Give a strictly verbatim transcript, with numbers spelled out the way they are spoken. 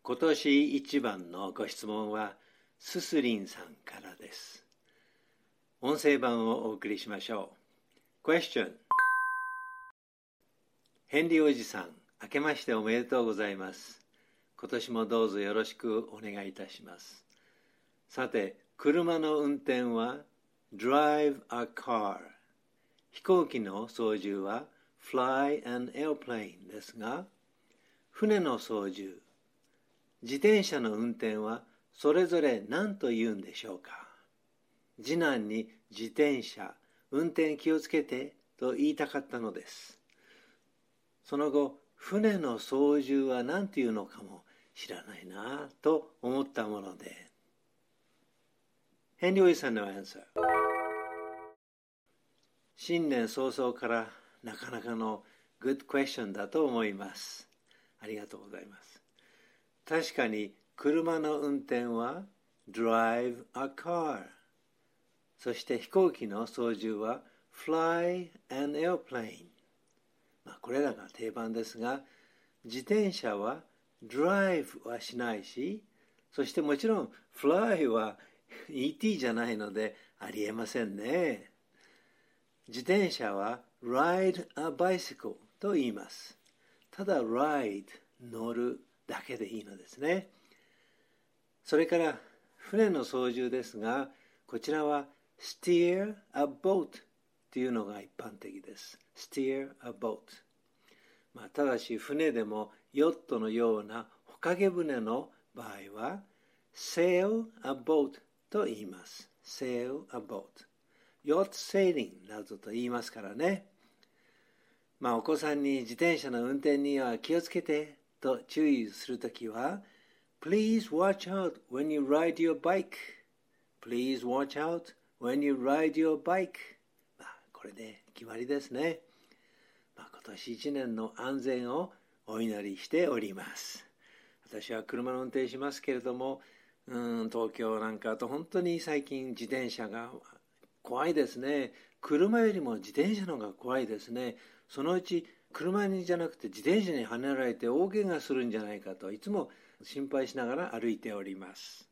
今年一番のご質問はすすりんさんからです。音声版をお送りしましょう。Question。 ヘンリーおじさん、明けましておめでとうございます。今年もどうぞよろしくお願いいたします。さて、車の運転は drive a car、 飛行機の操縦は fly an airplane ですが、船の操縦、自転車の運転はそれぞれ何と言うんでしょうか。次男に自転車、運転気をつけてと言いたかったのです。その後、船の操縦は何というのかも知らないなと思ったもので。ヘンリーおじさんのアンサー。新年早々からなかなかのグッドクエスチョンだと思います。ありがとうございます。確かに車の運転は drive a car、 そして飛行機の操縦は fly an airplane、まあ、これらが定番ですが、自転車は drive はしないし、そしてもちろん fly は イーティー じゃないのでありえませんね。自転車は ride a bicycle と言います。ただ ride 乗るだけでいいのですね。それから船の操縦ですが、こちらは steer a boat というのが一般的です。steer a boat、まあ、ただし船でもヨットのような帆掛け船の場合は sail a boat と言います。sail a boat、 yacht sailing などと言いますからね。まあ、お子さんに自転車の運転には気をつけてと注意するときは Please watch out when you ride your bike. Please watch out when you ride your bike、まあ、これで決まりですね。まあ、今年一年の安全をお祈りしております。私は車の運転しますけれども、うーん東京なんかと本当に最近自転車が怖いですね。車よりも自転車の方が怖いですね。そのうち車にじゃなくて自転車にはねられて大怪我するんじゃないかといつも心配しながら歩いております。